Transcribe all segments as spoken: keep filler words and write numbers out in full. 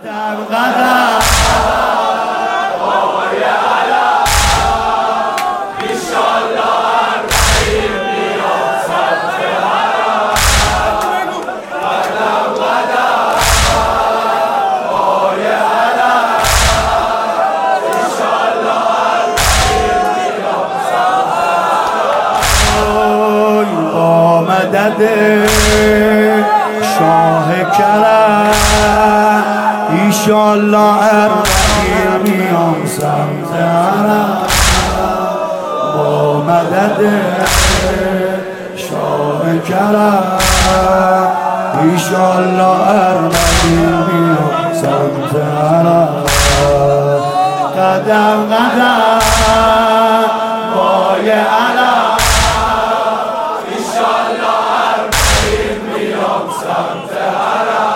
قدم قدم بابای علم ایشالله اربعین میام سمت حرم قدم قدم بابای علم ایشالله اربعین میام سمت حرم با مدد شاه کرم ایشالله اربعین میام سمت حرم با مدد شاه کرم ایشالله اربعین میام سمت حرم قدم قدم بای علم ایشالله اربعین میام سمت حرم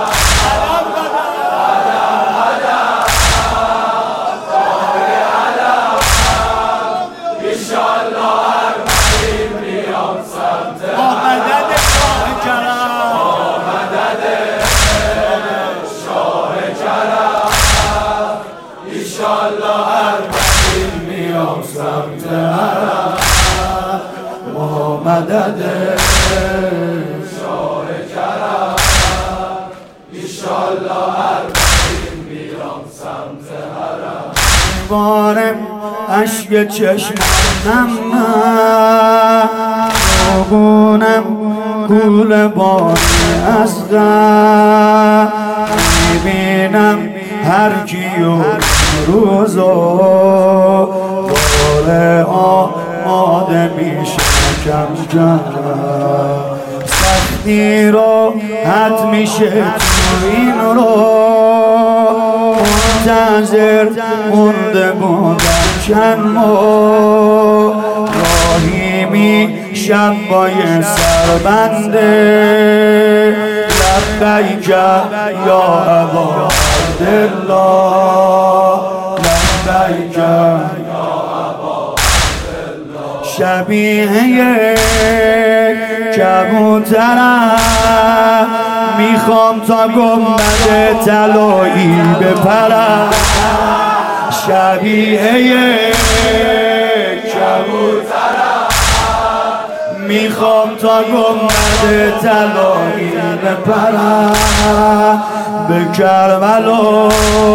سمت حرم با مدد شاه کرم ایشالله اربعین میام سمت حرم بارم اشک چشمم روگونم گول باری از غم میبینم هر کیو روزو داره آماده میشه کم کم سختی رو حد میشه تو این رو منتظر مونده بودم چند ماه راهی میشم با یه سربنده لبیک یا ابا عبدالله لبیک شبیه کبوترم میخوام تا گنبد طلایی بپرم شبیه کبوترم میخوام تا گنبد طلایی بپرم به کربلا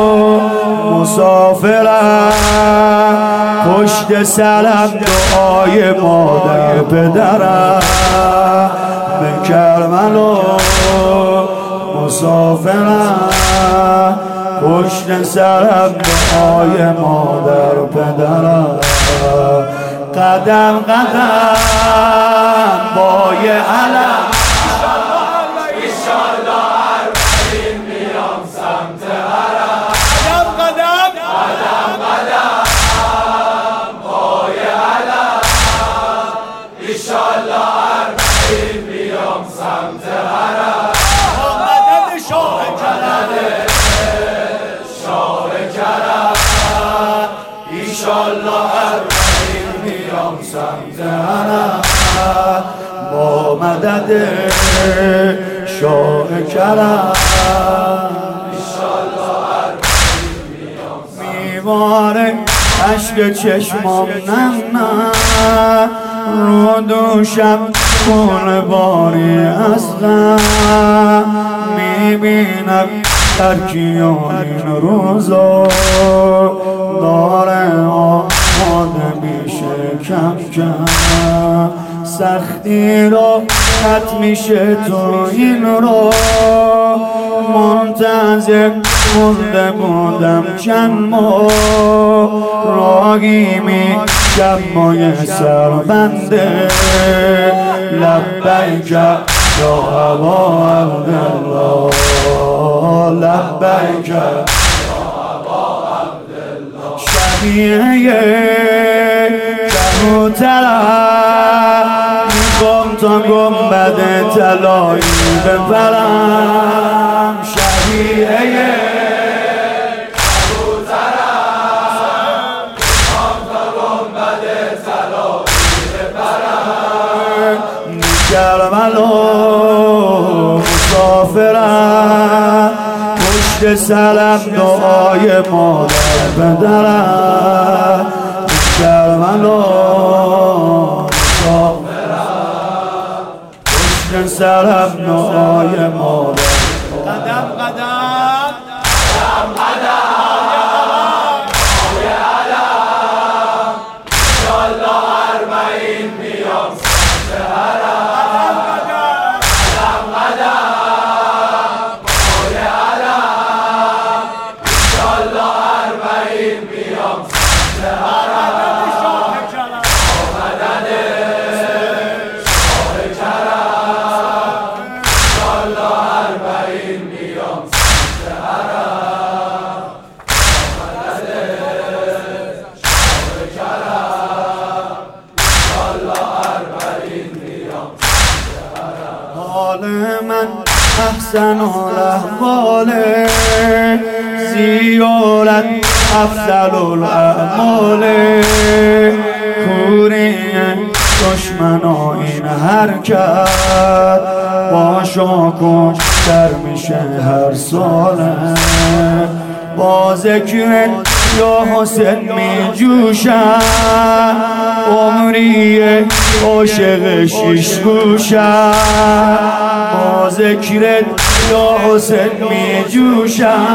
مسافرم پشت سرم دعای مادر پدرم به کربلا مسافرم پشت سرم دعای مادر پدرم قدم قدم بای علم ایشالله اربعین میام سمت حرم قدم قدم قدم قدم بای علم ایشالله اربعین میام سمت حرم با مدد شاه کرم شاه کرم ایشالله اربعین میام سمت حرم با مدد شاه کرم میواره اشک چشمام نم نه رو دوشم گل باری از غم میبینم ترکیان این روزا داره آماده میشه کم کم سختی رو خط میشه تو این رو منتظر مونده بودم چند ماه راهی میشم با یه سربنده لبیک یا ابا عبدالله لبیک شبیه کبوترم میخوام تا گنبد طلایی بپرم شبیه کبوترم میخوام تا گنبد طلایی بپرم کربلا مسافرم پشت پسرم دعای مادر بدرم کربلا پشت سرم دعای مادر قدم قدم قدم قدم پای علم انشالله اربعین میام سمت حرم قدم قدم پای علم انشالله اربعین میام سمت حرم آمدن شاه کرم انشالله اربعین میام سمت حرم آمدن شاه کرم انشالله اربعین میام سمت حرم حال من احسن الاحوال زیارت افضل الاعمال کوری دشمنا این حرکت با شاکن در میشه هر ساله با ذکر یا حسین می جوشم عمری عاشق شیش گوشم با ذکر یا حسین می جوشم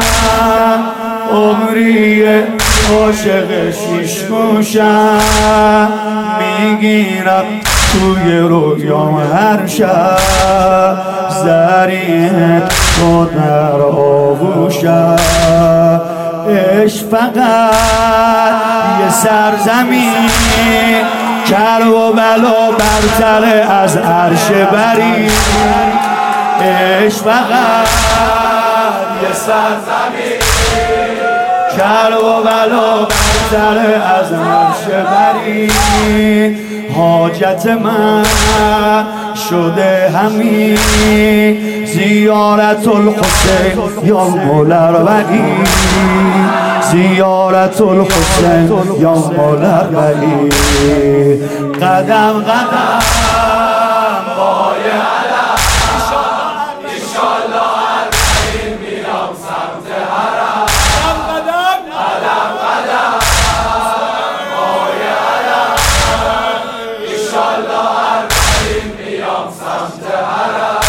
عمری عاشق شیش گوشم میگیرم توی رویام هر شب زریح تو در آغوشم عشق فقط یه سرزمین کر و بلا برتر از عرش بری عشق فقط یه سرزمین کر و بلا برتر از عرش بری حاجت من شده همین زیارت الحسین یا مولاروی زیارت الحسین یا مولاروی قدم قدم پای علم انشالله اربعین میام سمت حرم قدم قدم پای علم انشالله اربعین میام سمت حرم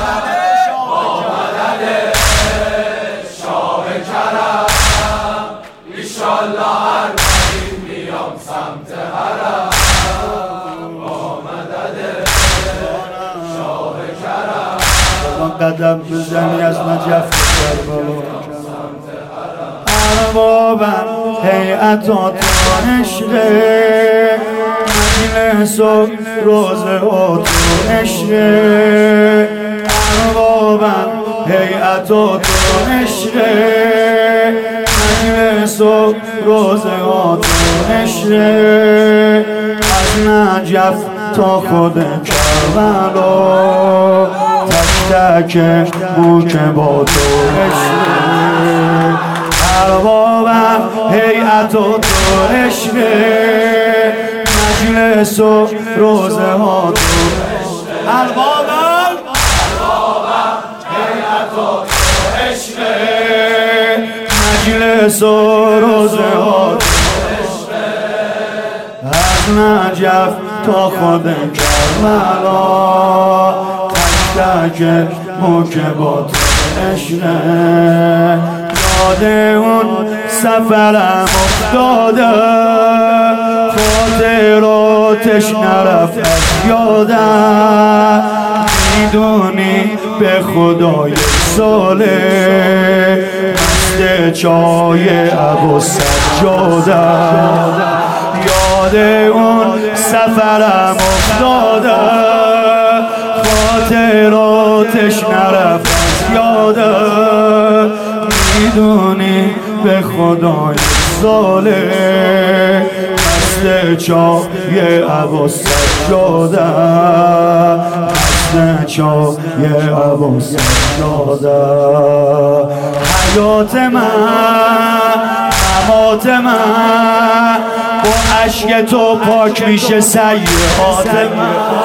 آمدن شاه کرم انشالله اربعین میام سمت حرم قدم بزنی از نجف کربلا اربابم هیئتات عشق مجلس و روزه و تو عشق اربابم هیئتات عشق مجلس و روزه و تو عشق از نجف تا خود کربلا تک بوک با تو عشق اربابم هیئت و تو عشق مجلس و روزه ها تو اربابم هیئت و تو عشق مجلس و روزه ها تو از نجف تا خود کربلا تک موکبات عشقه یاد اون سفرم افتاده خاطراتش نرفت از یادم میدونی به خدای ساله مست چای ابو سجاده یاد اون سفرم افتاده خاطراتش نرفت از یادم میدونی به خدای ساله مست چای ابو سجاده مست چای ابو سجاده حیات من ممات من با عشق تو پاک میشه سیئات من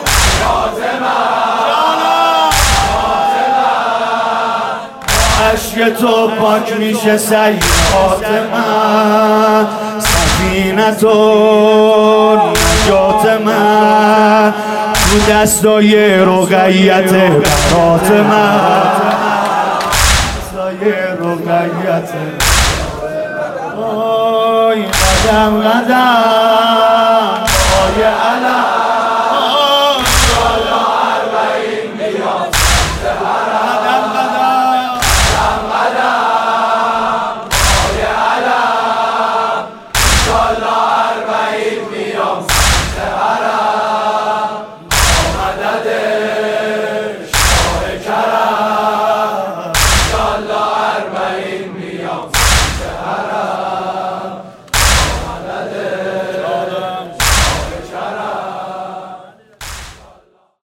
عشق عشق تو پاک میشه سیئات من، سفینت و نجات من تو دستای رقیت برات من، دستای رقیت. آی قدم قدم پای علم، بالا اربعین میام سمت حرم.